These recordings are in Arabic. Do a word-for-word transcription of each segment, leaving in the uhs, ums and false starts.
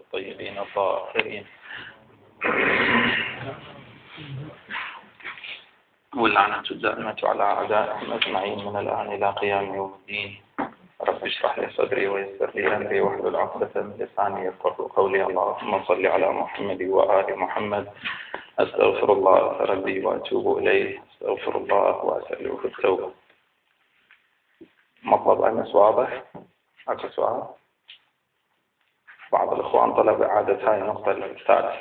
الطيبين الطاهرين واللعنة الدائمة على أعدائهم أجمعين من الآن إلى قيام يوم الدين. رب اشرح لي صدري ويسر لي أمري واحلل عقدة من لساني يفقهوا قولي. اللهم صل على محمد وآل محمد. أستغفر الله ربي وأتوب إليه. أستغفر الله وأسأله في التوبة. مطلب أمس واضح؟ أكو سؤال؟ بعض الإخوان طلب إعادة هاي النقطة الثالثة.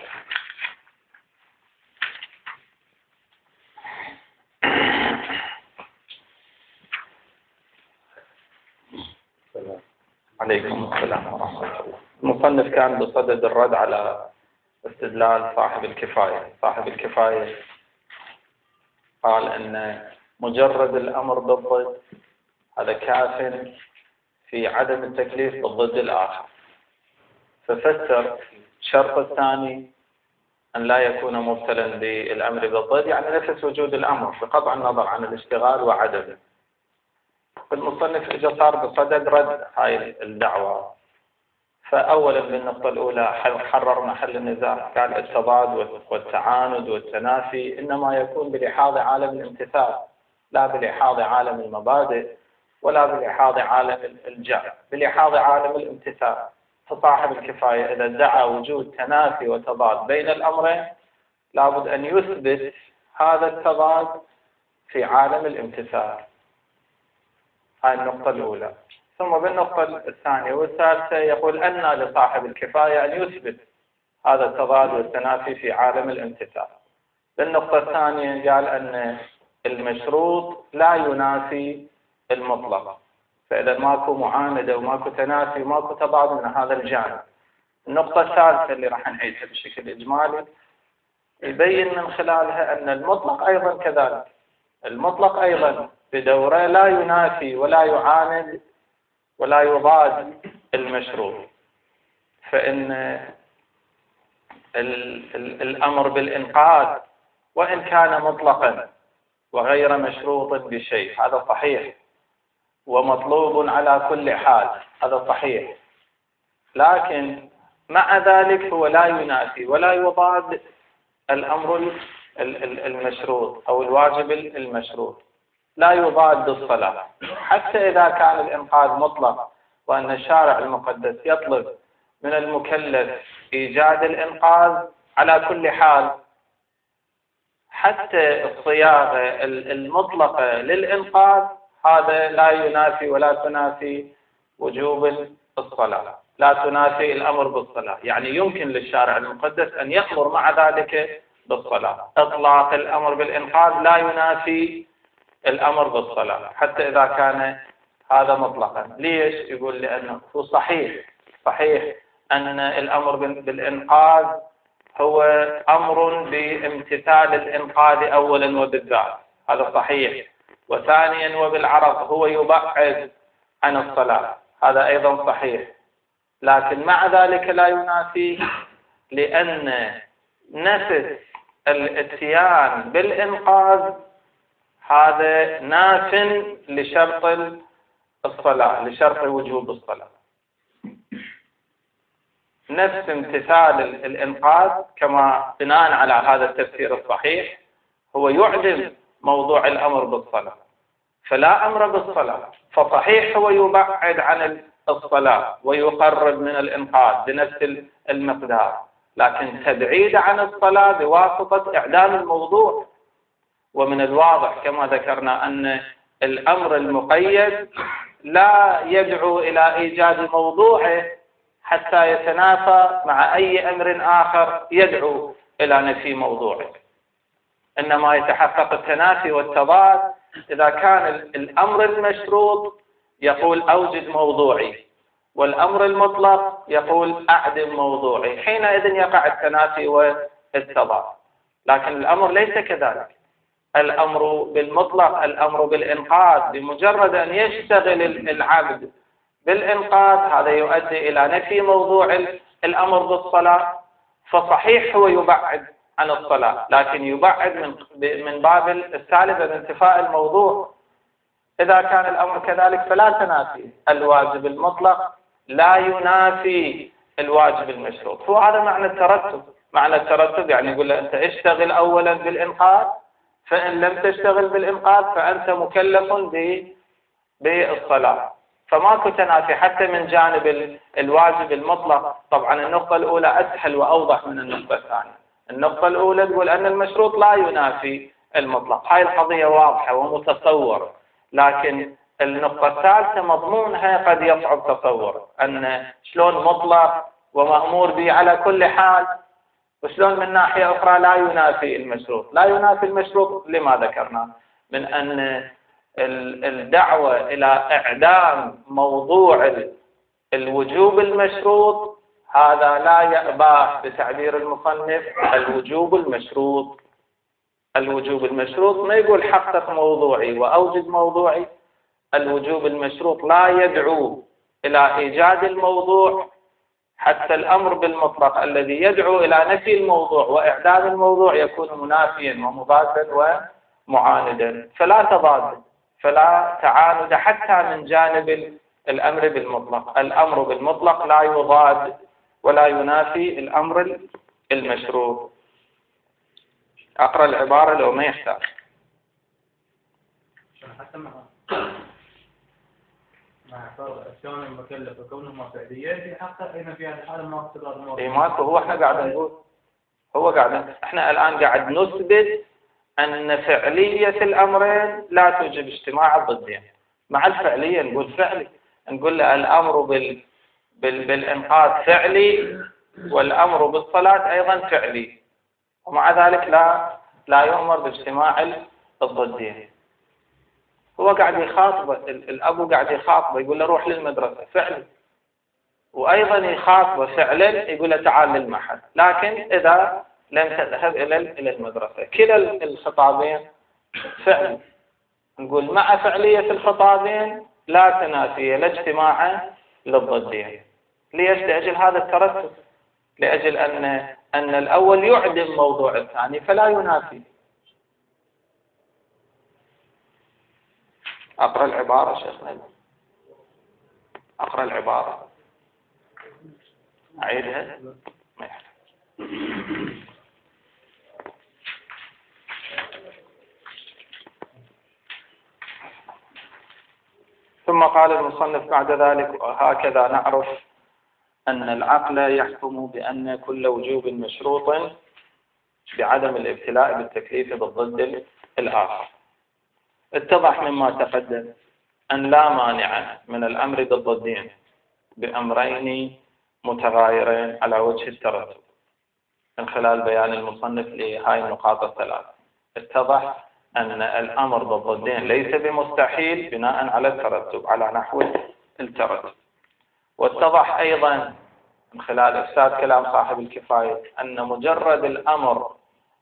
عليكم السلام ورحمة الله. المصنف كان بصدد الرد على استدلال صاحب الكفاية. صاحب الكفاية قال أن مجرد الأمر بالضد هذا كاف في عدم التكليف بالضد الآخر، ففسر الشرط الثاني أن لا يكون مبتلا بالأمر بالضد، يعني نفس وجود الأمر بقطع النظر عن الاشتغال وعدمه. فالمصنف اجى صار بصدد رد هاي الدعوة. فأولا بالنقطة الأولى حرر محل النزاع، قال التضاد والتعاند والتنافي إنما يكون بلحاظ عالم الامتثال لا بلحاظ عالم المبادئ ولا بلحاظ عالم الجعل، بلحاظ عالم الامتثال. فصاحب الكفاية إذا ادعى وجود تنافي وتضاد بين الأمرين لابد أن يثبت هذا التضاد في عالم الامتثال. هاي النقطة الأولى. ثم بالنقطة الثانية والثالثة يقول أن لصاحب الكفاية أن يثبت هذا التضاد والتنافي في عالم الامتثال. بالنقطة الثانية قال أن المشروط لا ينافي المطلق، فإذا ماكو معاندة وماكو تنافي وماكو تضاد من هذا الجانب. النقطة الثالثة اللي راح نعيدها بشكل إجمالي يبين من خلالها أن المطلق أيضا كذلك، المطلق أيضا بدوره لا ينافي ولا يعاند ولا يضاد المشروط. فإن ال ال الأمر بالإنقاذ وإن كان مطلقا وغير مشروط بشيء هذا صحيح ومطلوب على كل حال هذا صحيح، لكن مع ذلك هو لا ينافي ولا يضاد الأمر المشروط أو الواجب المشروط، لا يضاد الصلاة حتى إذا كان الإنقاذ مطلق وأن الشارع المقدس يطلب من المكلف إيجاد الإنقاذ على كل حال. حتى الصياغة المطلقة للإنقاذ هذا لا ينافي ولا تنافي وجوب الصلاة، لا تنافي الأمر بالصلاة. يعني يمكن للشارع المقدس أن يأمر مع ذلك بالصلاة. إطلاق الأمر بالإنقاذ لا ينافي الأمر بالصلاة حتى إذا كان هذا مطلقا. ليش؟ يقول لأنه هو صحيح صحيح أن الأمر بالإنقاذ هو أمر بامتثال الإنقاذ أولا وبالذات، هذا صحيح. وثانيا وبالعرض هو يبعد عن الصلاة، هذا أيضا صحيح. لكن مع ذلك لا ينافي، لأن نفس الاتيان بالإنقاذ هذا ناف لشرط الصلاة، لشرط وجوب الصلاة. نفس امتثال الإنقاذ كما بناء على هذا التفسير الصحيح هو يعدم موضوع الأمر بالصلاة، فلا أمر بالصلاة. فصحيح هو يبعد عن الصلاة ويقرب من الإنقاذ بنفس المقدار، لكن تبعيد عن الصلاة بواسطة إعدام الموضوع. ومن الواضح كما ذكرنا أن الأمر المقيد لا يدعو إلى إيجاد موضوعه حتى يتنافى مع أي أمر آخر يدعو إلى نفي موضوعه، إنما يتحقق التنافي والتضاد إذا كان الأمر المشروط يقول أوجد موضوعي والأمر المطلق يقول أعدم موضوعي، حينئذ يقع التنافي والتضاد. لكن الأمر ليس كذلك. الأمر بالمطلق الأمر بالإنقاذ بمجرد أن يشتغل العبد بالإنقاذ هذا يؤدي إلى نفي موضوع الأمر بالصلاة. فصحيح هو يبعد عن الصلاة، لكن يبعد من من باب الثالث انتفاء الموضوع. إذا كان الأمر كذلك فلا تنافي، الواجب المطلق لا ينافي الواجب المشروط. هو هذا معنى الترتب. معنى الترتب يعني يقول له أنت اشتغل أولا بالإنقاذ، فإن لم تشتغل بالإنقاذ فأنت مكلف بالصلاة. فماكو تنافي حتى من جانب الواجب المطلق. طبعا النقطة الأولى أسهل وأوضح من النقطة الثانية. النقطة الأولى تقول أن المشروط لا ينافي المطلق، هاي القضية واضحة ومتصورة. لكن النقطة الثالثة مضمونها قد يصعب تصوره، أن شلون مطلق ومأمور به على كل حال، وشلون من ناحية أخرى لا ينافي المشروط. لا ينافي المشروط لما ذكرنا من أن الدعوة إلى إعدام موضوع الوجوب المشروط هذا لا يأباه بتعبير المصنف الوجوب المشروط. الوجوب المشروط ما يقول حقق موضوعي وأوجد موضوعي. الوجوب المشروط لا يدعو إلى إيجاد الموضوع، حتى الأمر بالمطلق الذي يدعو إلى نفي الموضوع وإعدام الموضوع يكون منافيا ومضادا ومعاندا. فلا تضاد، فلا تعاند حتى من جانب الأمر بالمطلق. الأمر بالمطلق لا يضاد ولا ينافي الأمر المشروط. أقرأ العبارة لو ما يحتاج. حتى مع مع فرق الكون المكلف وكونهما فعليات في حقه أين في هذه الحالة ما اقتضى الموضوع. إيه ماكو. هو احنا قاعد نقول هو قاعد احنا الآن قاعد نثبت أن فعلية الأمرين لا توجب اجتماع الضدين. مع الفعلية نقول فعلي، نقول له الأمر بال بال بالإنقاذ فعلي والأمر بالصلاة أيضا فعلي، ومع ذلك لا لا يؤمر باجتماع الضدين. هو قاعد يخاطبه، الأبو قاعد يخاطبه يقول له روح للمدرسة فعلي، وأيضا يخاطبه فعلا يقول له تعال للمعهد، لكن إذا لم تذهب إلى إلى المدرسة. كلا الخطابين فعل. نقول مع فعلية الخطابين لا تنافي لا اجتماع للضدين. ليش؟ لأجل هذا الترتب، لأجل أن أن الأول يعدم موضوع الثاني فلا ينافي. أقرأ العبارة شيخنا، أقرأ العبارة أعيدها. ما يحتاج. ثم قال المصنف بعد ذلك هكذا نعرف أن العقل يحكم بأن كل وجوب مشروط بعدم الابتلاء بالتكليف بالضد الآخر. اتضح مما تقدم أن لا مانع من الأمر بالضدين بأمرين متغايرين على وجه الترتب من خلال بيان المصنف لهذه النقاط الثلاث. اتضح أن الأمر بالضدين ليس بمستحيل بناء على الترتب على نحو الترتب. واتضح أيضا من خلال إفساد كلام صاحب الكفاية أن مجرد الأمر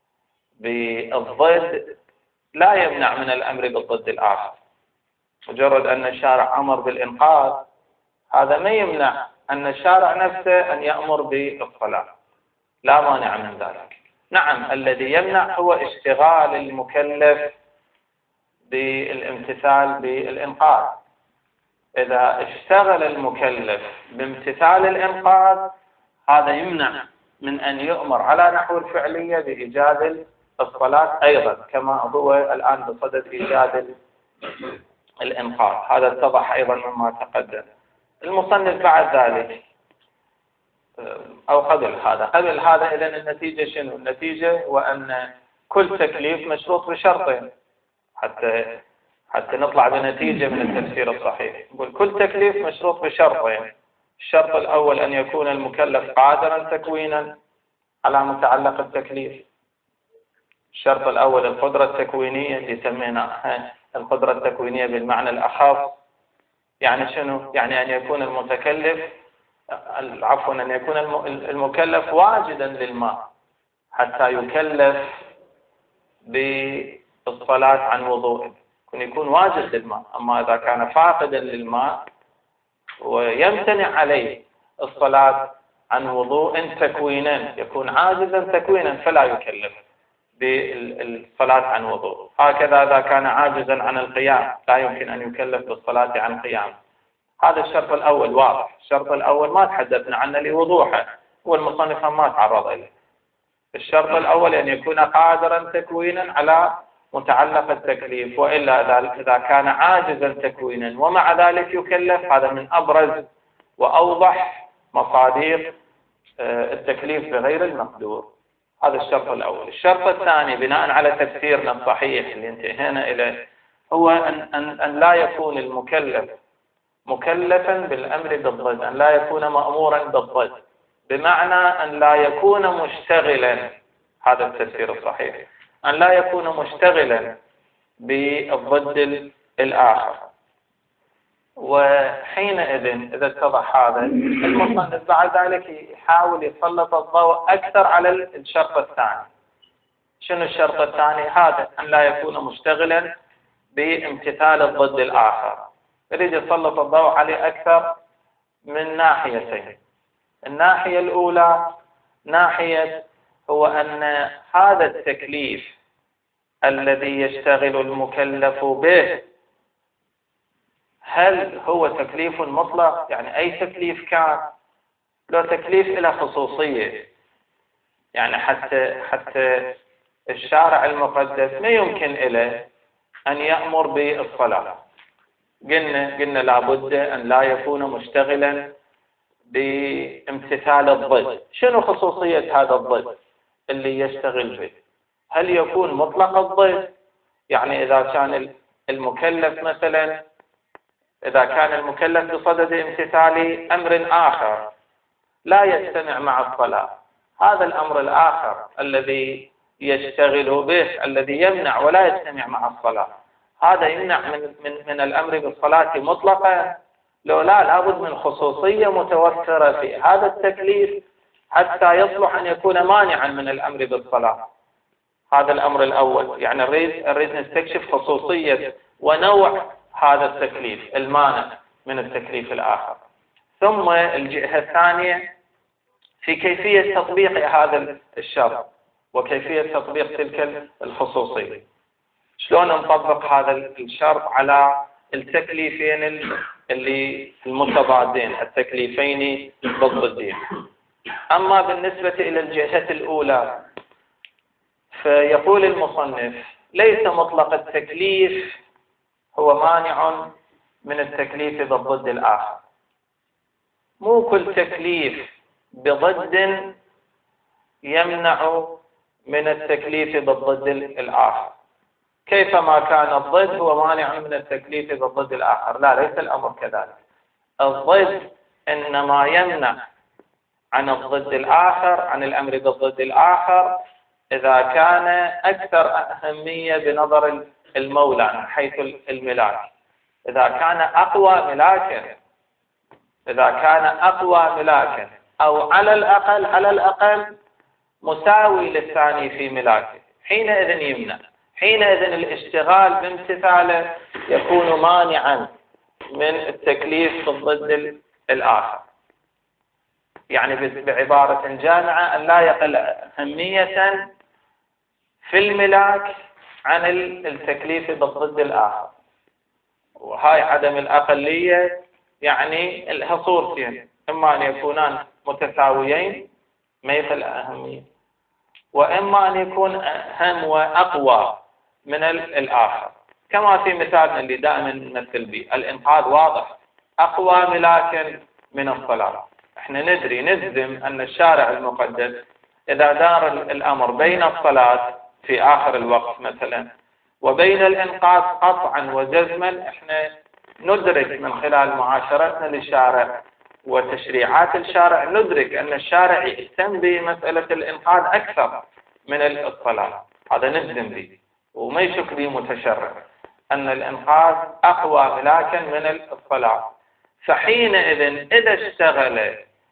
بالضد لا يمنع من الأمر بالضد الآخر. مجرد أن الشارع أمر بالإنقاذ هذا ما يمنع أن الشارع نفسه أن يأمر بالصلاة، لا مانع من ذلك. نعم، الذي يمنع هو اشتغال المكلف بالامتثال بالإنقاذ. إذا اشتغل المكلف بامتثال الإنقاذ هذا يمنع من أن يؤمر على نحو الفعلية بإيجاد الصلاة أيضا كما هو الآن بصدد إيجاد الإنقاذ. هذا اتضح أيضا مما تقدم. المصنف بعد ذلك أو قبل هذا قبل هذا إذن النتيجة شنو؟ النتيجة وأن كل تكليف مشروط بشرطين حتى حتى نطلع بنتيجة من التفسير الصحيح. نقول كل تكليف مشروط بشرطين. الشرط الأول أن يكون المكلف قادرا تكوينا على متعلق التكليف. الشرط الأول القدرة التكوينية اللي سميناها القدرة التكوينية بالمعنى الأخف. يعني شنو؟ يعني أن يكون المتكلف عفوا أن يكون المكلف واجدا للماء حتى يكلف بالصلاة عن وضوء، يكون واجد للماء. أما إذا كان فاقدا للماء ويمتنع عليه الصلاة عن وضوء تكوينا، يكون عاجزا تكوينا فلا يكلف بالصلاة عن وضوء. هكذا إذا كان عاجزا عن القيام لا يمكن أن يكلف بالصلاة عن قيام. هذا الشرط الأول واضح. الشرط الأول ما تحدثنا عنه لوضوحه، والمصنف ما تعرض إليه. الشرط الأول أن يكون قادرا تكوينا على متعلق التكليف، وإلا إذا كان عاجزا تكوينا ومع ذلك يكلف، هذا من أبرز وأوضح مصادر التكليف بغير المقدور. هذا الشرط الأول. الشرط الثاني بناء على تفسيرنا الصحيح اللي انتهينا إليه هو أن, أن, أن لا يكون المكلف مكلفا بالأمر بالضد، أن لا يكون مأمورا بالضد، بمعنى أن لا يكون مشتغلا، هذا التفسير الصحيح، أن لا يكون مشتغلا بالضد الآخر. وحينئذ إذا اتضح هذا، المصنف بعد ذلك يحاول يسلط الضوء أكثر على الشرط الثاني. شنو الشرط الثاني؟ هذا أن لا يكون مشتغلا بامتثال الضد الآخر. يريد يسلط الضوء عليه أكثر من ناحيتين. الناحية الأولى ناحية هو أن هذا التكليف الذي يشتغل المكلف به هل هو تكليف مطلق؟ يعني أي تكليف كان، لو تكليف إلى خصوصية، يعني حتى حتى الشارع المقدس ما يمكن له أن يأمر بالصلاة. قلنا قلنا لابد أن لا يكون مشتغلا بامتثال الضد. شنو خصوصية هذا الضد اللي يشتغل به؟ هل يكون مطلق الضد؟ يعني إذا كان المكلف مثلا إذا كان المكلف بصدد امتثال أمر آخر لا يجتمع مع الصلاة، هذا الأمر الآخر الذي يشتغل به الذي يمنع ولا يجتمع مع الصلاة، هذا يمنع من من من الأمر بالصلاة مطلقا؟ لو لا، لابد من خصوصية متوفرة في هذا التكليف حتى يصلح أن يكون مانعا من الأمر بالصلاة. هذا الأمر الأول. يعني نريد نريد نستكشف خصوصية ونوع هذا التكليف المانع من التكليف الآخر. ثم الجهة الثانية في كيفية تطبيق هذا الشرط وكيفية تطبيق تلك الخصوصية. شلون نطبق هذا الشرط على التكليفين اللي المتضادين، التكليفين ضدين. أما بالنسبة إلى الجهة الأولى فيقول المصنف ليس مطلق التكليف هو مانع من التكليف بالضد الآخر. مو كل تكليف بضد يمنع من التكليف بالضد الآخر. كيفما كان الضد هو مانع من التكليف بالضد الآخر، لا، ليس الأمر كذلك. الضد إنما يمنع عن الضد الآخر، عن الأمر بالضد الآخر، إذا كان أكثر أهمية بنظر المولى من حيث الملاك، إذا كان أقوى ملاكا، إذا كان أقوى ملاكا أو على الأقل على الأقل مساوي للثاني في ملاكه، حينئذ يمنع. حينئذ الاشتغال بامتثاله يكون مانعا من التكليف بالضد الآخر. يعني بعبارة جامعة أن لا يقل أهمية في الملاك عن التكليف بالضد الآخر. وهاي عدم الأقلية يعني لها صورتين، إما أن يكونان متساويين ما يقل أهمية، وإما أن يكون أهم وأقوى من الآخر. كما في مثالنا اللي دائما نمثل به، الإنقاذ واضح أقوى ملاكا من الصلاة. احنا ندري نجزم أن الشارع المقدس إذا دار الأمر بين الصلاة في آخر الوقت مثلا وبين الإنقاذ قطعا وجزما، احنا ندرك من خلال معاشرتنا للشارع وتشريعات الشارع ندرك أن الشارع يهتم بمسألة الإنقاذ أكثر من الصلاة. هذا نجزم به وما يشك به متشرع أن الإنقاذ أقوى ملاكا من الصلاة. فحينئذ إذا اشتغل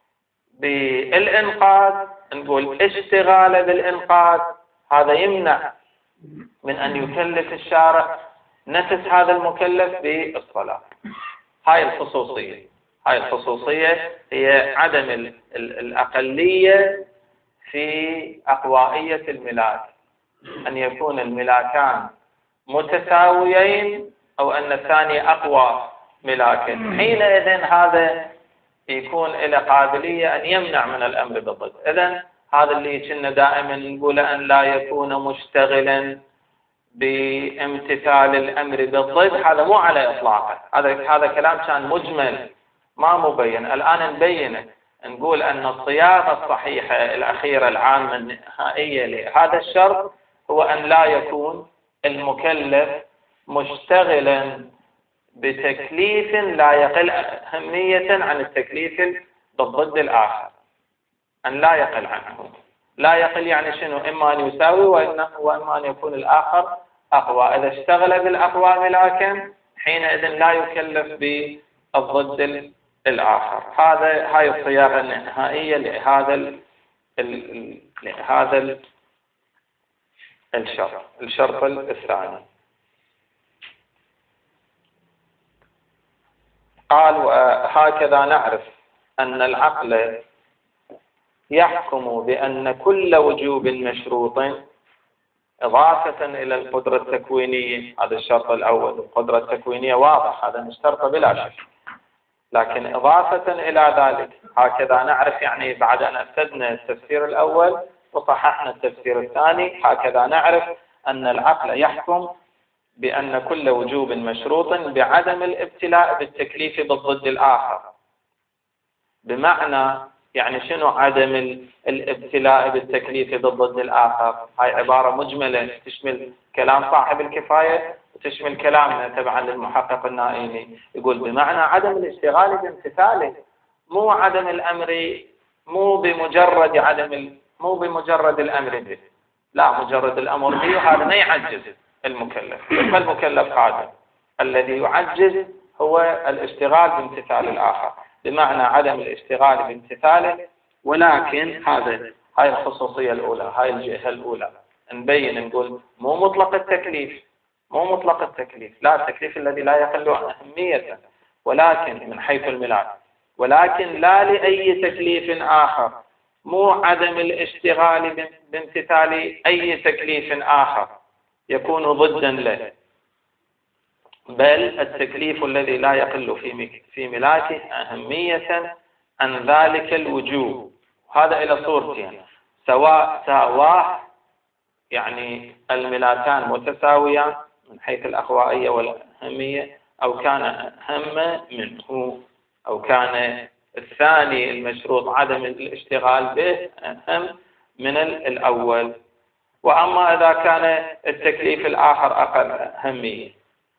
بالإنقاذ، نقول اشتغال بالإنقاذ، هذا يمنع من أن يكلف الشارع نفس هذا المكلف بالصلاة. هاي الخصوصية هاي الخصوصية هي عدم الأقلية في أقوائية الملاك، أن يكون الملاكان متساويين أو أن الثاني أقوى ملاكا، حينئذ هذا يكون له قابلية أن يمنع من الأمر بالضد. إذن هذا اللي كنا دائما نقول أن لا يكون مشتغلا بامتثال الأمر بالضد، هذا مو على إطلاقه، هذا هذا كلام كان مجمل ما مبين. الآن نبينه، نقول أن الصياغة الصحيحة الأخيرة العامة النهائية لهذا الشرط هو أن لا يكون المكلف مشتغلا بتكليف لا يقل أهمية عن التكليف بالضد الآخر، أن لا يقل عنه. لا يقل يعني شنو؟ إما أن يساوي وإما أن يكون الآخر أقوى. إذا اشتغل بالأقوى ملاكا حينئذ لا يكلف بالضد الآخر. هذا هاي الصياغة النهائية لهذا ال ال لهذا ال الشرط. الشرط الثاني قال: وهكذا نعرف أن العقل يحكم بأن كل وجوب مشروط إضافة إلى القدرة التكوينية. هذا الشرط الأول، القدرة التكوينية واضح، هذا نشترطه بلا شك، لكن إضافة إلى ذلك هكذا نعرف، يعني بعد أن أفدنا التفسير الأول وصححنا التفسير الثاني، هكذا نعرف أن العقل يحكم بأن كل وجوب مشروط بعدم الابتلاء بالتكليف بالضد الآخر. بمعنى يعني شنو عدم الابتلاء بالتكليف بالضد الآخر؟ هاي عبارة مجملة تشمل كلام صاحب الكفاية وتشمل كلامنا تبعا للمحقق النائمي. يقول بمعنى عدم الاشتغال بامتثاله، مو عدم الأمر، مو بمجرد عدم ال... مو بمجرد الأمر به، لا، مجرد الأمر به هذا ما يعجز المكلف. فالمكلف هذا الذي يعجز هو الاشتغال بامتثال الآخر، بمعنى عدم الاشتغال بامتثاله. ولكن هذا هاي الخصوصية الأولى، هاي الجهة الأولى، نبين نقول مو مطلق التكليف، مو مطلق التكليف، لا، التكليف الذي لا يقل أهمية، ولكن من حيث الملاك، ولكن لا لأي تكليف آخر، مو عدم الاشتغال بامتثال أي تكليف آخر يكون ضدا له، بل التكليف الذي لا يقل في في ملاكه أهمية عن ذلك الوجوب. هذا إلى صورتين: سواء ساواه يعني الملاكان متساويان من حيث الأخوائية والأهمية، أو كان أهم منه، أو كان الثاني المشروط عدم الاشتغال به أهم من الأول. وأما إذا كان التكليف الآخر أقل أهمية،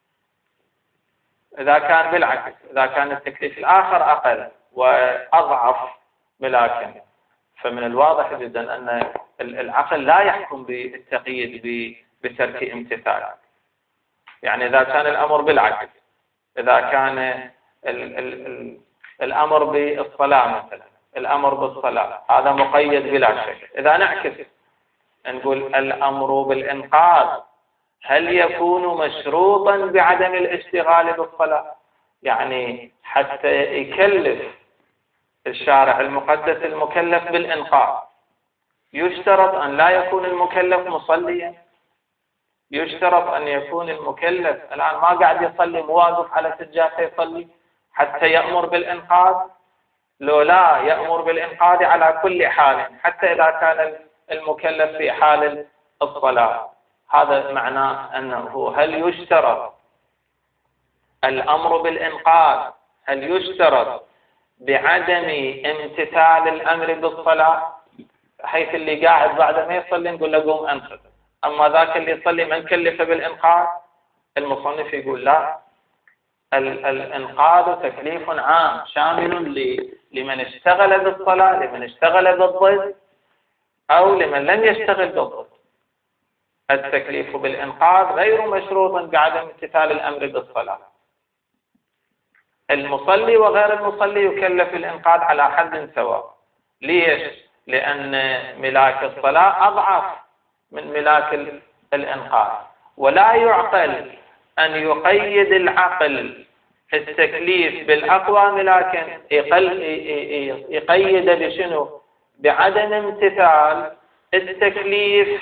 إذا كان بالعكس، إذا كان التكليف الآخر أقل وأضعف ملاكا، فمن الواضح جدا أن العقل لا يحكم بالتقييد بترك امتثال. يعني إذا كان الأمر بالعكس، إذا كان ال ال الأمر بالصلاة مثلا، الأمر بالصلاة هذا مقيد بلا شك. إذا نعكس نقول الأمر بالإنقاذ، هل يكون مشروطا بعدم الاشتغال بالصلاة؟ يعني حتى يكلف الشارع المقدس المكلف بالإنقاذ يشترط أن لا يكون المكلف مصليا، يشترط أن يكون المكلف الآن ما قاعد يصلي، مواقف على سجادته يصلي حتى يأمر بالإنقاذ، لو لا يأمر بالإنقاذ على كل حال، حتى إذا كان المكلف في حال الصلاة. هذا معناه أنه هل يشترط الأمر بالإنقاذ، هل يشترط بعدم امتثال الأمر بالصلاة، حيث اللي قاعد بعد ما يصلي نقول له قوم أنقذ، أما ذاك اللي يصلي من كلف بالإنقاذ؟ المصنف يقول لا، الإنقاذ تكليف عام شامل لمن اشتغل بالصلاة، لمن اشتغل بالضد، أو لمن لم يشتغل بالضد. التكليف بالإنقاذ غير مشروط بعدم امتثال الأمر بالصلاة. المصلي وغير المصلي يكلف الإنقاذ على حد سواء. ليش؟ لأن ملاك الصلاة أضعف من ملاك الإنقاذ، ولا يعقل أن يقيد العقل التكليف بالأقوى ملاكا، يقيد بشنو؟ بعدم امتثال التكليف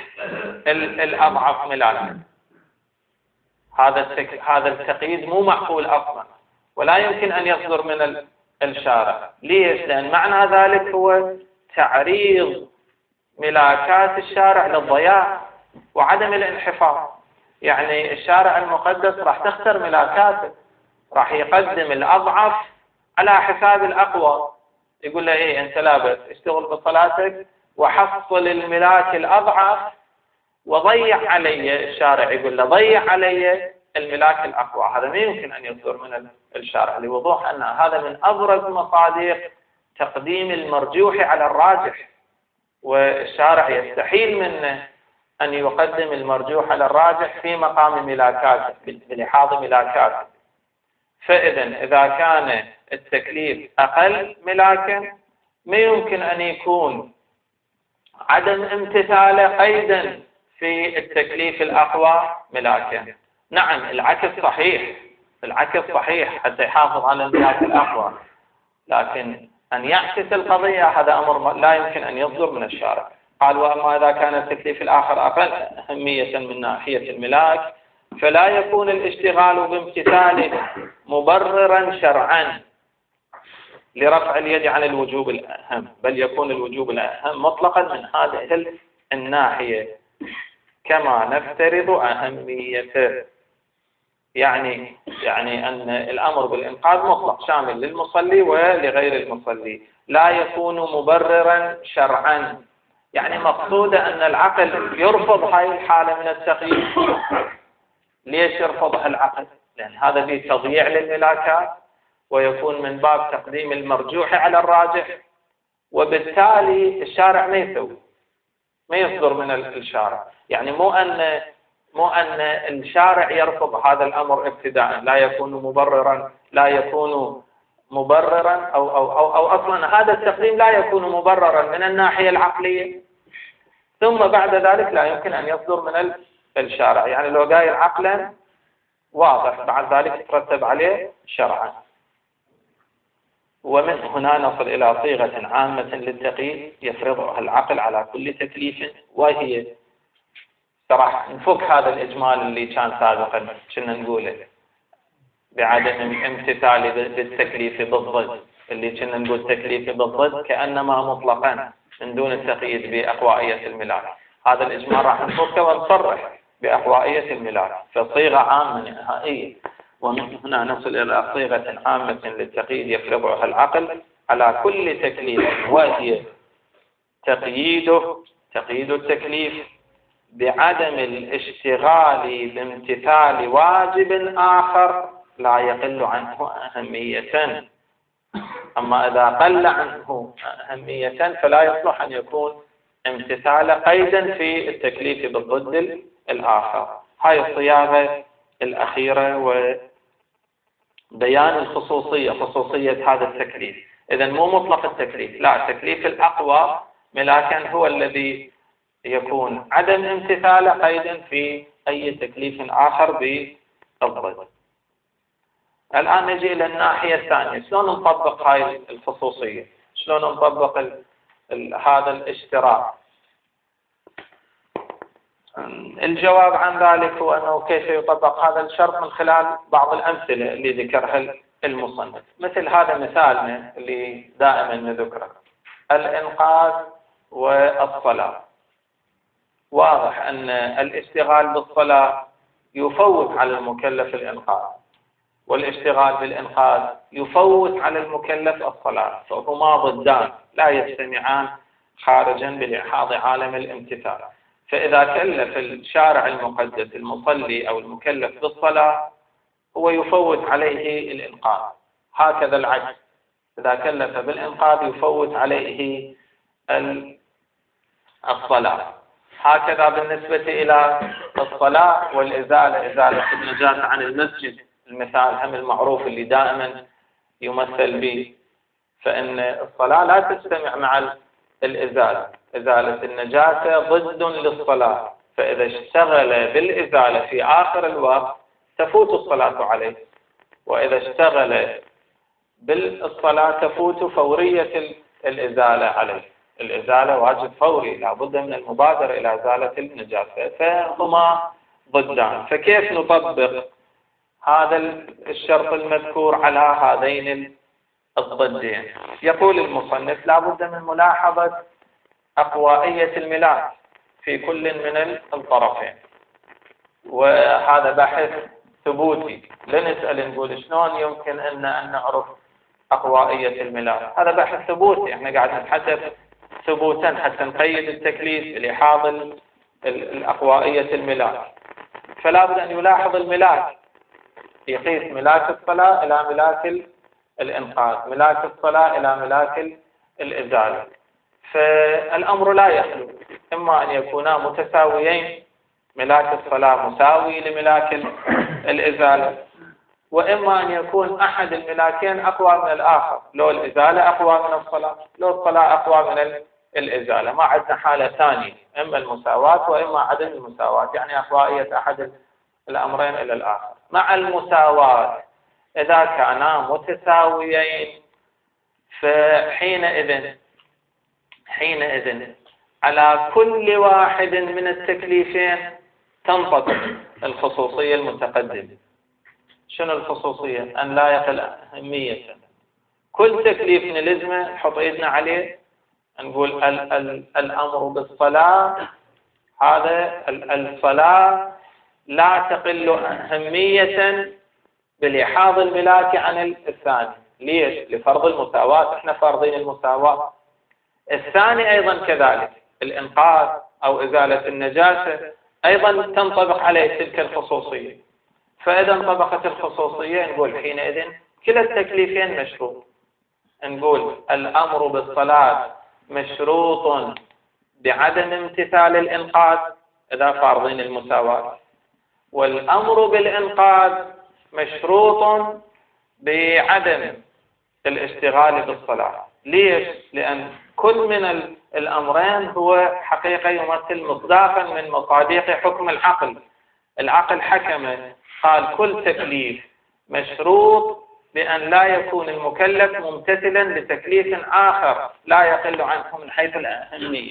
الأضعف ملاكا. هذا هذا التقييد مو معقول أصلا، ولا يمكن أن يصدر من الشارع. ليش؟ لأن معنى ذلك هو تعريض ملاكات الشارع للضياع وعدم الانحفاظ. يعني الشارع المقدس راح تخسر ملاكاته، راح يقدم الأضعف على حساب الأقوى. يقول له إيه أنت لا بأس اشتغل بصلاتك وحصل الملاك الأضعف وضيع علي، الشارع يقول له ضيع علي الملاك الأقوى. هذا ما يمكن أن يصدر من الشارع لوضوح أن هذا من أبرز مصادر تقديم المرجوح على الراجح، والشارع يستحيل منه أن يقدم المرجوح على الراجح في مقام ملاكاته بلحاظ ملاكاته. فإذا إذا كان التكليف أقل ملاكا ما يمكن أن يكون عدم امتثاله قيدا في التكليف الأقوى ملاكا. نعم العكس صحيح، العكس صحيح حتى يحافظ على الملاك الأقوى، لكن أن يعكس القضية هذا أمر لا يمكن أن يصدر من الشارع. قال وأما إذا كان التكليف الآخر أقل أهمية من ناحية الملاك فلا يكون الاشتغال بامتثاله مبررا شرعا لرفع اليد عن الوجوب الأهم، بل يكون الوجوب الأهم مطلقا من هذه الناحية كما نفترض أهميته. يعني يعني أن الأمر بالإنقاذ مطلق شامل للمصلي ولغير المصلي، لا يكون مبررا شرعا. يعني مقصود أن العقل يرفض هذه الحالة من التقييد. ليش يرفضها العقل؟ لأن هذا فيه تضييع للملاكات ويكون من باب تقديم المرجوح على الراجح، وبالتالي الشارع ما يسوي، ما يصدر من الشارع. يعني مو أن مو أن الشارع يرفض هذا الأمر ابتداء، لا يكون مبررا لا يكون مبررا أو أو أو, أو أصلا هذا التقديم لا يكون مبررا من الناحية العقلية، ثم بعد ذلك لا يمكن أن يصدر من الشارع. يعني لو قايل عقلا واضح بعد ذلك يترتب عليه شرعا. ومن هنا نصل إلى صيغة عامة للتقييد يفرضها العقل على كل تكليف، وهي راح نفك هذا الإجمال اللي كان سابقا كنا نقوله بعدم امتثال بالتكليف بالضد، اللي كنا نقول تكليف بالضد كأنما مطلقا من دون التقييد بأقوائية الملاك. هذا الإجمال راح نفكه ونصرح بأقوائية الملاك فصيغة عامة نهائية. ومن هنا نصل إلى صيغة عامة للتقييد يفرضها العقل على كل تكليف، وهي تقييده تقييد التكليف بعدم الاشتغال بامتثال واجب آخر لا يقل عنه أهمية. أما إذا قل عنه أهمية فلا يصلح أن يكون امتثال قيدا في التكليف بالضد الآخر. هاي الصياغة الأخيرة وبيان الخصوصية، خصوصية هذا التكليف. إذن مو مطلق التكليف، لا، التكليف الأقوى ملاكا هو الذي يكون عدم امتثال قيدا في أي تكليف آخر بالضد. الآن نجي إلى الناحية الثانية، شلون نطبق هاي الخصوصية؟ شلون نطبق ال ال هذا الاشتراك؟ الجواب عن ذلك هو أنه كيف يطبق هذا الشرط من خلال بعض الأمثلة اللي ذكرها المصنف. مثل هذا مثالنا اللي دائما نذكره، الإنقاذ والصلاة. واضح أن الاشتغال بالصلاة يفوت على المكلف الإنقاذ، والاشتغال بالإنقاذ يفوت على المكلف الصلاة، فهما ضدان لا يجتمعان خارجا بلحاظ عالم الامتثال. فإذا كلف الشارع المقدس المصلي أو المكلف بالصلاة هو يفوت عليه الإنقاذ، هكذا العكس، إذا كلف بالإنقاذ يفوت عليه الصلاة. هكذا بالنسبة إلى الصلاة والإزالة، إزالة النجاسة عن المسجد، المثال هم المعروف اللي دائما يمثل به، فإن الصلاة لا تجتمع مع الإزالة، إزالة النجاسة ضد للصلاة، فإذا اشتغل بالإزالة في آخر الوقت تفوت الصلاة عليه، وإذا اشتغل بالصلاة تفوت فورية الإزالة عليه. الإزالة واجب فوري، لابد من المبادرة إلى إزالة النجاسة، فهما ضدان. فكيف نطبق هذا الشرط المذكور على هذين الضدين. يقول المصنف: لا بد من ملاحظة أقوائية الملاك في كل من الطرفين، وهذا بحث ثبوتي. لنسأل نقول شلون يمكن أن أن نعرف أقوائية الملاك؟ هذا بحث ثبوتي، احنا قاعد نتحدث ثبوتا حتى نقيد التكليف بلحاظ الأقوائية الملاك. فلا بد أن يلاحظ الملاك، يقيس ملاك الصلاة إلى ملاك الإنقاذ، ملاك الصلاة إلى ملاك الإزالة. فالأمر لا يخلو، إما أن يكونا متساويين، ملاك الصلاة مساوي لملاك الإزالة، وإما أن يكون أحد الملاكين أقوى من الآخر، لو الإزالة أقوى من الصلاة، لو الصلاة أقوى من الإزالة. ما عندنا حالة ثانية، إما المساواة وإما عدم المساواة، يعني أقوائية أحد الأمرين إلى الآخر. مع المساواة إذا كانا متساويين فحينئذ حينئذ على كل واحد من التكليفين تنطبق الخصوصية المتقدمة. شنو الخصوصية؟ أن لا يقل أهمية. كل تكليف نلزمه نحط إيدنا عليه نقول ال ال الأمر بالصلاة، هذا الصلاة لا تقل أهمية بلحاظ الملاك عن الثاني. ليش؟ لفرض المساواة، احنا فرضين المساواة. الثاني أيضا كذلك، الإنقاذ أو إزالة النجاسة أيضا تنطبق عليه تلك الخصوصية. فإذا انطبقت الخصوصية نقول حينئذ كلا التكليفين مشروط. نقول الأمر بالصلاة مشروط بعدم امتثال الإنقاذ إذا فرضين المساواة، والأمر بالإنقاذ مشروط بعدم الاشتغال بالصلاة. ليش؟ لأن كل من الأمرين هو حقيقة يمثل مصداقا من مصادق حكم العقل. العقل حكم قال كل تكليف مشروط بأن لا يكون المكلف ممتثلا لتكليف آخر لا يقل عنه من حيث الأهمية.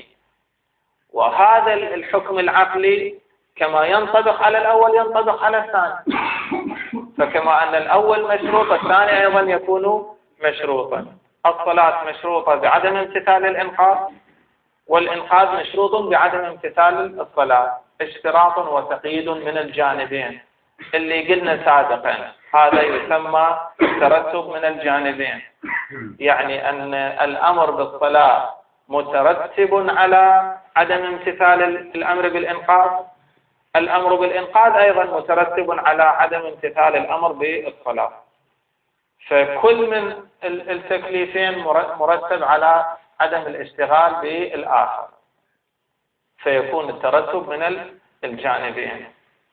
وهذا الحكم العقلي كما ينطبق على الأول ينطبق على الثاني. فكما أن الأول مشروط الثاني أيضا يكون مشروطا. الصلاة مشروطة بعدم امتثال الإنقاذ، والإنقاذ مشروط بعدم امتثال الصلاة، اشتراط وتقييد من الجانبين اللي قلنا سابقا. هذا يسمى ترتب من الجانبين، يعني أن الأمر بالصلاة مترتب على عدم امتثال الأمر بالإنقاذ، الأمر بالإنقاذ أيضا مترتب على عدم امتثال الأمر بالصلاة. فكل من التكليفين مرتب على عدم الاشتغال بالآخر، فيكون الترتب من الجانبين.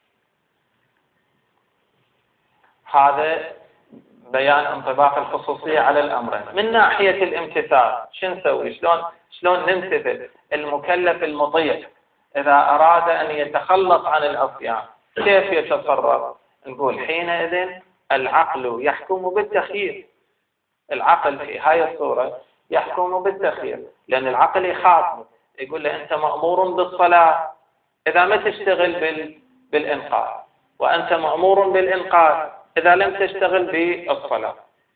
هذا بيان انطباق الخصوصية على الأمرين. من ناحية الامتثال شو نسوي؟ شلون شلون نمتثل؟ المكلف المطيع إذا أراد أن يتخلص عن العصيان كيف يتصرف؟ نقول حينئذ العقل يحكم بالتخيير. العقل في هاي الصورة يحكم بالتخيير، لأن العقل يخاطبه يقول له أنت مأمور بالصلاة إذا ما تشتغل بال... بالإنقاذ، وأنت مأمور بالإنقاذ إذا لم تشتغل بالصلاة.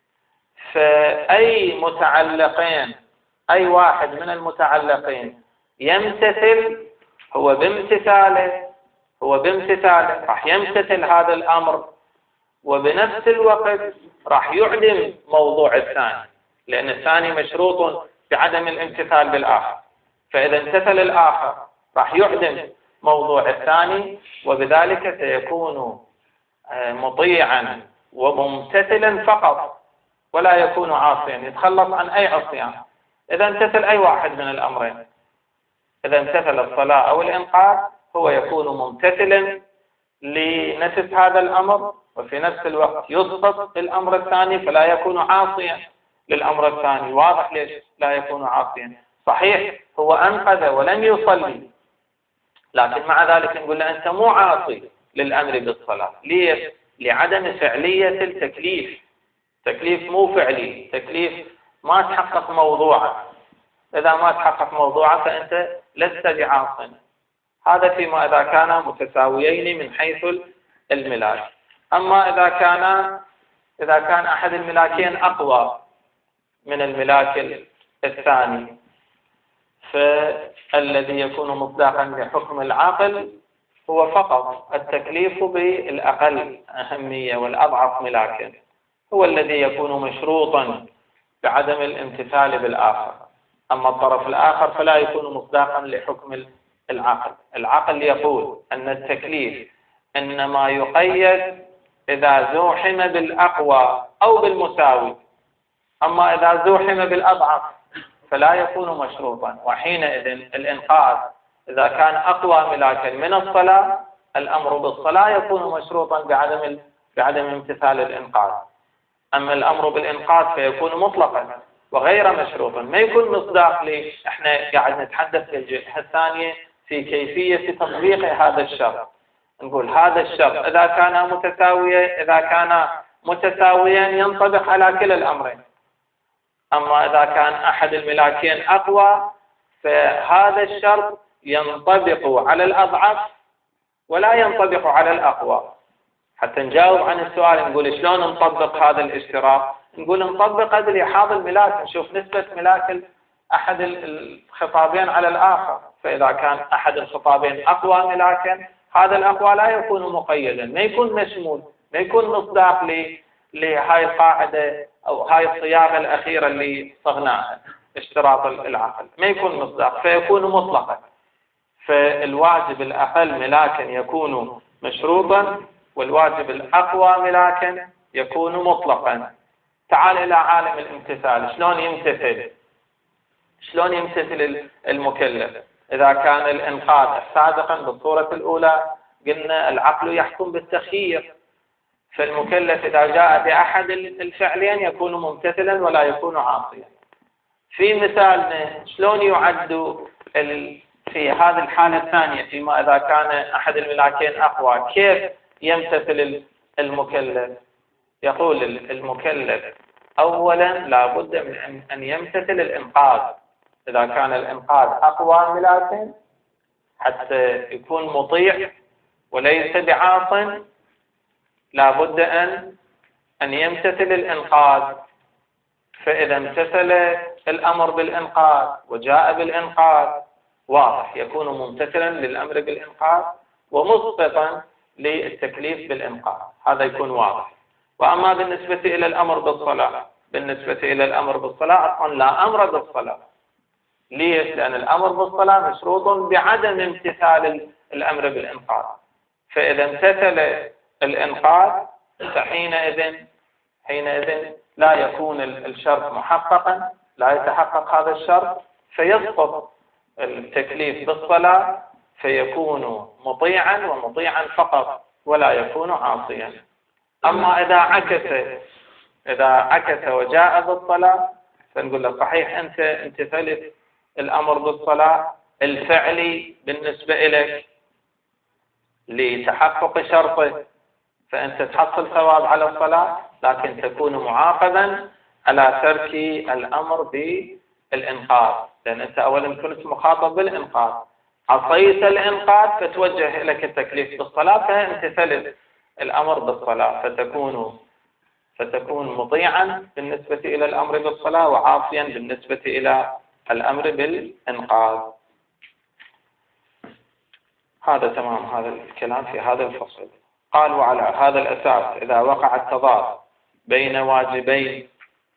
فأي متعلقين، أي واحد من المتعلقين يمتثل هو بامتثاله هو بامتثاله راح يمتثل هذا الأمر، وبنفس الوقت راح يعدم موضوع الثاني، لأن الثاني مشروط بعدم الامتثال بالآخر. فإذا امتثل الآخر راح يعدم موضوع الثاني، وبذلك سيكون مطيعا وممتثلا فقط ولا يكون عاصيا، يتخلص عن أي عصيان إذا امتثل أي واحد من الأمرين. إذا امتثل الصلاة أو الإنقاذ هو يكون ممتثلا لنفس هذا الأمر، وفي نفس الوقت يسقط الأمر الثاني فلا يكون عاصيا للأمر الثاني. واضح ليش لا يكون عاصيا؟ صحيح هو أنقذ ولم يصلي، لكن مع ذلك نقول له أنت مو عاصي للأمر بالصلاة. ليش؟ لعدم فعلية التكليف. تكليف مو فعلي، تكليف ما تحقق موضوعه. إذا ما تحقق موضوعه فأنت لست بعاصٍ. هذا فيما إذا كان متساويين من حيث الملاك. أما إذا كان إذا كان أحد الملاكين أقوى من الملاك الثاني، فالذي يكون مصداقا لحكم العقل هو فقط التكليف بالأقل أهمية والأضعف ملاكا، هو الذي يكون مشروطا بعدم الامتثال بالآخر. أما الطرف الآخر فلا يكون مصداقا لحكم العقل. العقل يقول أن التكليف إنما يقيد إذا زوحم بالأقوى أو بالمساوي، أما إذا زوحم بالأضعف فلا يكون مشروطا، وحينئذ الإنقاذ إذا كان أقوى ملاكا من الصلاة الأمر بالصلاة يكون مشروطا بعدم بعدم امتثال الإنقاذ. أما الأمر بالإنقاذ فيكون مطلقا وغير مشروطا، ما يكون مصداق لي. احنا قاعد نتحدث في الجهة الثانية في كيفية تطبيق هذا الشرط. نقول هذا الشرط إذا كان متساويا إذا كان متساويا ينطبق على كلا الأمرين، أما إذا كان أحد الملاكين أقوى فهذا الشرط ينطبق على الأضعف ولا ينطبق على الأقوى. حتى نجاوب عن السؤال نقول شلون نطبق هذا الاشتراط؟ نقول نطبق لحاظ الملاك، نشوف نسبة ملاك أحد الخطابين على الآخر. فإذا كان أحد الخطابين أقوى ملاكا هذا الأقوى لا يكون مقيدا، ما يكون مشمول، ما يكون مصداق لهاي القاعدة أو هاي الصياغة الأخيرة اللي صغناها اشتراط العقل، ما يكون مصداق فيكون مطلقا. فالواجب الأقل ملاكا يكون مشروطا والواجب الأقوى ملاكا يكون مطلقا. تعال إلى عالم الامتثال، شلون يمتثل؟ شلون يمتثل المكلف؟ إذا كان الإنقاذ سابقا بالصورة الأولى قلنا العقل يحكم بالتخيير، فالمكلف إذا جاء بأحد الفعلين يكون ممتثلا ولا يكون عاصيا. في مثالنا شلون يعد في هذه الحالة الثانية فيما إذا كان أحد الملاكين أقوى كيف يمتثل المكلف؟ يقول المكلف أولا لابد من أن يمتثل الإنقاذ. إذا كان الإنقاذ أقوى ملاك حتى يكون مطيع وليس بعاص لابد أن أن يمتثل الإنقاذ. فإذا امتثل الأمر بالإنقاذ وجاء بالإنقاذ واضح يكون ممتثلا للأمر بالإنقاذ ومسقطا للتكليف بالإنقاذ، هذا يكون واضح. وأما بالنسبة إلى الأمر بالصلاة بالنسبة إلى الأمر بالصلاة أصلا لا أمر بالصلاة. ليش؟ لأن الأمر بالصلاة مشروط بعدم امتثال الأمر بالإنقاذ. فإذا امتثل الإنقاذ فحينئذ حينئذ لا يكون الشرط محققا، لا يتحقق هذا الشرط فيسقط التكليف بالصلاة فيكون مطيعا ومطيعا فقط ولا يكون عاصيا. أما إذا عكس إذا عكس وجاء بالصلاة فنقول له صحيح أنت امتثلت الأمر بالصلاة الفعلي بالنسبة إليك لتحقق شرطه فأنت تحصل ثواب على الصلاة، لكن تكون معاقبا على ترك الأمر بالإنقاذ، لأن أنت أولا كنت مخاطب بالإنقاذ، عصيت الإنقاذ فتوجه لك التكليف بالصلاة فامتثلت الأمر بالصلاة فتكون فتكون مطيعا بالنسبة إلى الأمر بالصلاة وعاصيا بالنسبة إلى الأمر بالإنقاذ. هذا تمام هذا الكلام في هذا الفصل. قال وعلى هذا الأساس إذا وقع التضاد بين واجبين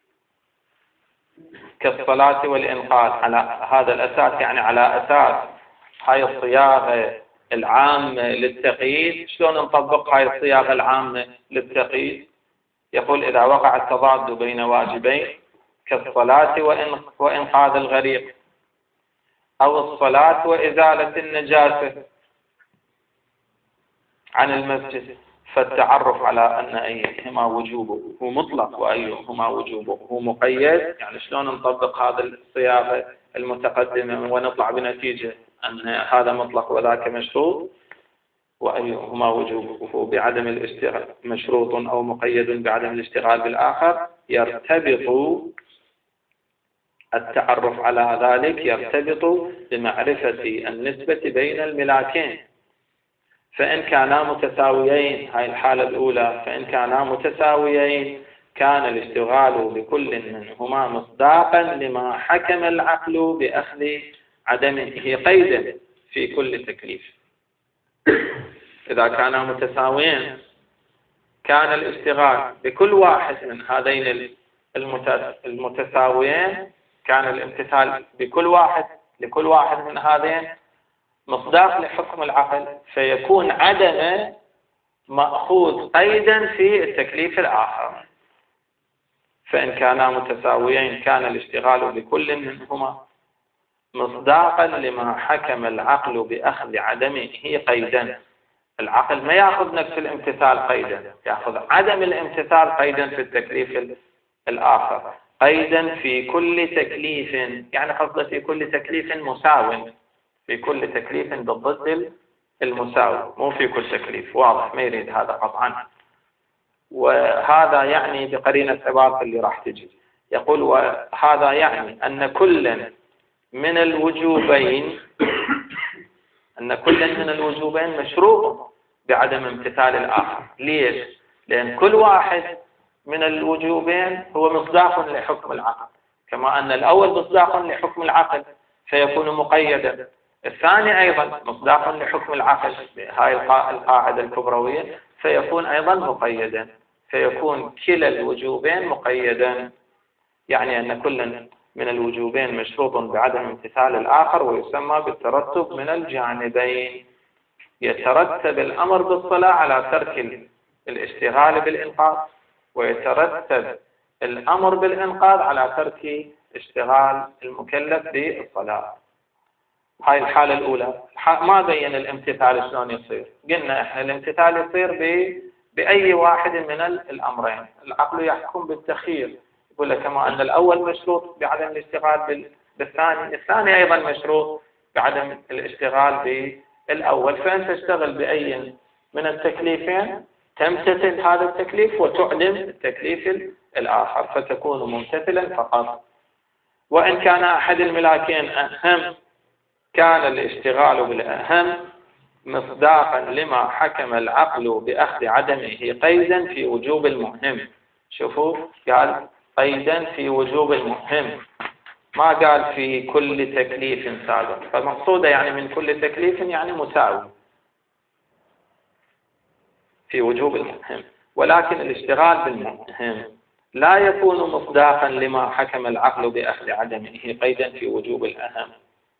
كالصلاة والإنقاذ على هذا الأساس، يعني على أساس هاي الصياغة العامة للتقييد، شلون نطبق هاي الصياغة العامة للتقييد؟ يقول إذا وقع التضاد بين واجبين كالصلاة وإنقاذ الغريق أو الصلاة وإزالة النجاسة عن المسجد، فالتعرف على أن أيهما وجوبه هو مطلق وأيهما وجوبه هو مقيد. يعني شلون نطبق هذا الصياغة المتقدمة ونطلع بنتيجة أن هذا مطلق وذاك مشروط، وأيهما وجوبه هو بعدم الاشتغال مشروط أو مقيد بعدم الاشتغال بالآخر. يرتبط التعرف على ذلك يرتبط بمعرفة النسبة بين الملاكين، فإن كانا متساويين، هاي الحالة الأولى، فإن كانا متساويين كان الاشتغال بكل منهما مصداقا لما حكم العقل بأخذ عدمه قيدا في كل تكليف. إذا كانا متساويين كان الاشتغال بكل واحد من هذين المتساويين، كان الامتثال بكل واحد لكل واحد من هذين مصداق لحكم العقل، فيكون عدم مأخوذ قيدا في التكليف الآخر. فإن كانا متساويين كان الاشتغال بكل منهما مصداقا لما حكم العقل بأخذ عدمه قيدا. العقل ما يأخذ نفس الامتثال قيدا، يأخذ عدم الامتثال قيدا في التكليف الآخر، قيدا في كل تكليف، يعني قصده في كل تكليف مساو، في كل تكليف بالضد المساوي، مو في كل تكليف. واضح؟ ما يريد هذا قطعا. وهذا يعني بقرينة عبارة اللي راح تجي، يقول وهذا يعني أن كل من الوجوبين أن كل من الوجوبين مشروط بعدم امتثال الآخر. ليش؟ لأن كل واحد من الوجوبين هو مصداق لحكم العقل، كما أن الأول مصداق لحكم العقل فيكون مقيدا، الثاني أيضا مصداق لحكم العقل هاي القاعدة الكبروية فيكون أيضا مقيدا، فيكون كلا الوجوبين مقيدا، يعني أن كل من الوجوبين مشروط بعدم امتثال الآخر، ويسمى بالترتب من الجانبين. يترتب الأمر بالصلاة على ترك الاشتغال بالإنقاذ، ويترتب الأمر بالإنقاذ على ترك اشتغال المكلف بالصلاة. هاي الحالة الأولى. ما بين الامتثال شلون يصير؟ قلنا احنا الامتثال يصير بأي واحد من الأمرين. العقل يحكم بالتخيير، يقول لك كما أن الأول مشروط بعدم الاشتغال بالثاني، الثاني أيضا مشروط بعدم الاشتغال بالأول، فأنت تشتغل بأي من التكليفين تمتثل هذا التكليف وتعدم التكليف الآخر، فتكون ممتثلا فقط. وإن كان أحد الملاكين أهم كان الاشتغال بالأهم مصداقا لما حكم العقل بأخذ عدمه قيدا في وجوب المهم. شوفوا، قال قيدا في وجوب المهم، ما قال في كل تكليف سابق، فمقصوده يعني من كل تكليف يعني مساوي في وجوب المهم. ولكن الاشتغال بالمهم لا يكون مصداقا لما حكم العقل بأخذ عدمه قيدا في وجوب الأهم.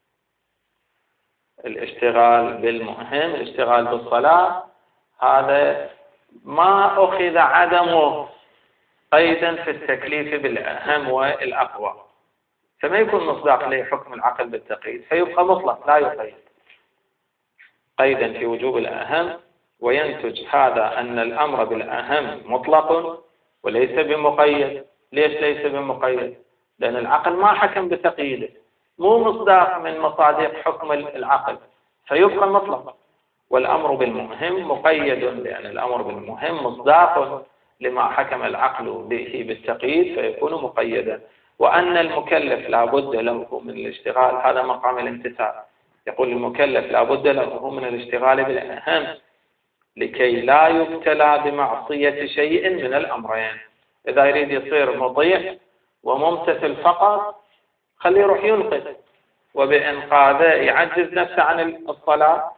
الاشتغال بالمهم، الاشتغال بالصلاة، هذا ما أخذ عدمه قيدا في التكليف بالأهم والأقوى، فما يكون مصداق لحكم العقل بالتقييد، فيبقى مطلق لا يقيد، قيدا في وجوب الأهم. وينتج هذا أن الأمر بالأهم مطلق وليس بمقيد. ليش ليس بمقيد؟ لأن العقل ما حكم بتقييده، مو مصداق من مصادق حكم العقل، فيبقى مطلق. والأمر بالمهم مقيد، لأن الأمر بالمهم مصداق لما حكم العقل به بالتقييد فيكون مقيدا. وأن المكلف لا بد له من الاشتغال، هذا مقام الامتثال. يقول المكلف لا بد له من الاشتغال بالأهم لكي لا يبتلى بمعصية شيء من الأمرين. إذا يريد يصير مطيع وممتثل فقط خليه يروح ينقذ، وبإنقاذه يعجز نفسه عن الصلاة،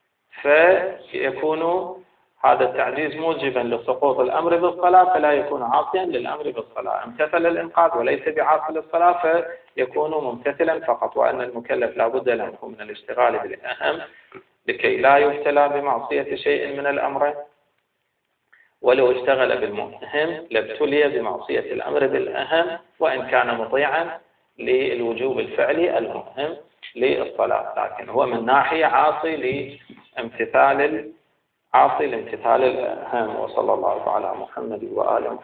فيكون هذا التعجيز موجبا لسقوط الأمر بالصلاة، فلا يكون عاصيا للأمر بالصلاة. امتثل الإنقاذ وليس بعاصي للصلاة فيكون ممتثلا فقط. وأن المكلف لا بد له من الاشتغال بالأهم لكي لا يبتلى بمعصية شيء من الأمرين، ولو اشتغل بالمهم لابتلي بمعصية الأمر بالأهم وإن كان مطيعا للوجوب الفعلي المهم للصلاة، لكن هو من ناحية عاصي لامتثال عاصي لامتثال الأهم. وصلى الله على محمد وآله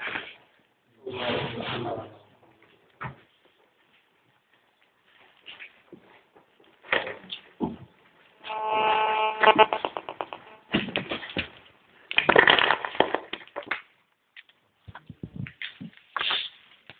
محمد.